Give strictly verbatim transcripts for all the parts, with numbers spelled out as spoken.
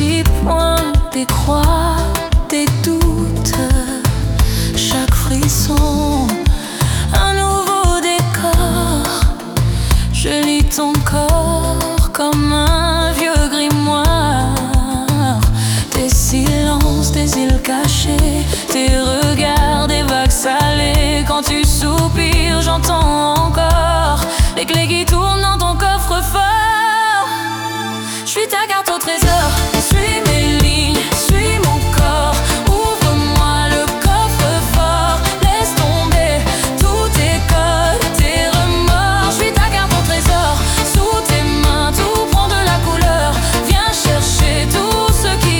petits points, des croix, des doutes, chaque frisson, un nouveau décor. Je lis ton corps comme un vieux grimoire, tes silences, des îles cachées, tes regards, des vagues salées. Quand tu soupires, j'entends encore les clés qui tournent dans ton coffre-fort. Je suis ta carte au trésor, suis mes lignes, suis mon corps. Ouvre-moi le coffre-fort, laisse tomber tous tes codes, tes remords. Je suis ta carte au trésor, sous tes mains tout prend de la couleur. Viens chercher tout ce qui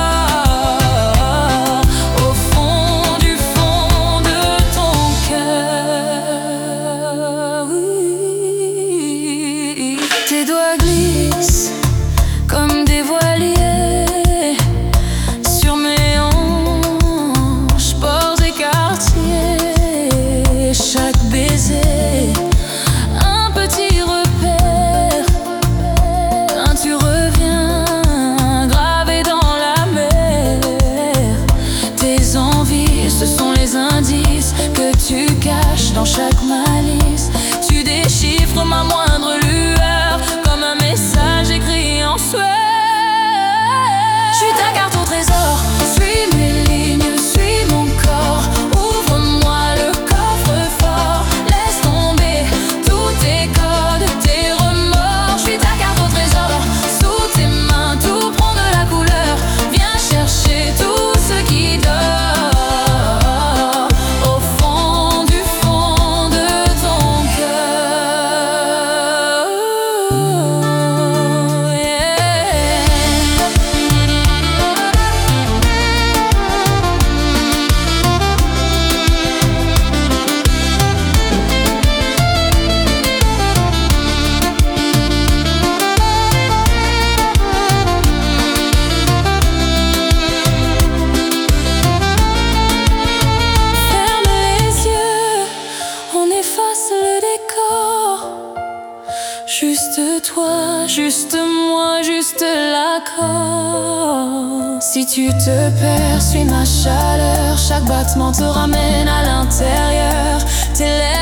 dort au fond du fond de ton cœur. Oui. Tes doigts glissent comme des voiliers sur mes hanches, bords et quartiers. Chaque baiser, un petit repère. Quand tu reviens, gravé dans la mer. Tes envies, ce sont les indices que tu caches dans chaque malice. Tu déchiffres ma moindre lueur comme un message écrit en sueur. Je suis ta carte au trésor, suis mes lignes, suis mon corps. Ouvre-moi le coffre-fort, laisse tomber tous tes codes, tes remords. Je suis ta carte au trésor, sous tes mains tout prend de la couleur. Viens chercher tout ce qui dort au fond du fond de ton cœur. Ferme les yeux, on efface le décor. Juste toi, juste moi, juste l'accord. Si tu te perds, suis ma chaleur. Chaque battement te ramène à l'intérieur. Tes lèvres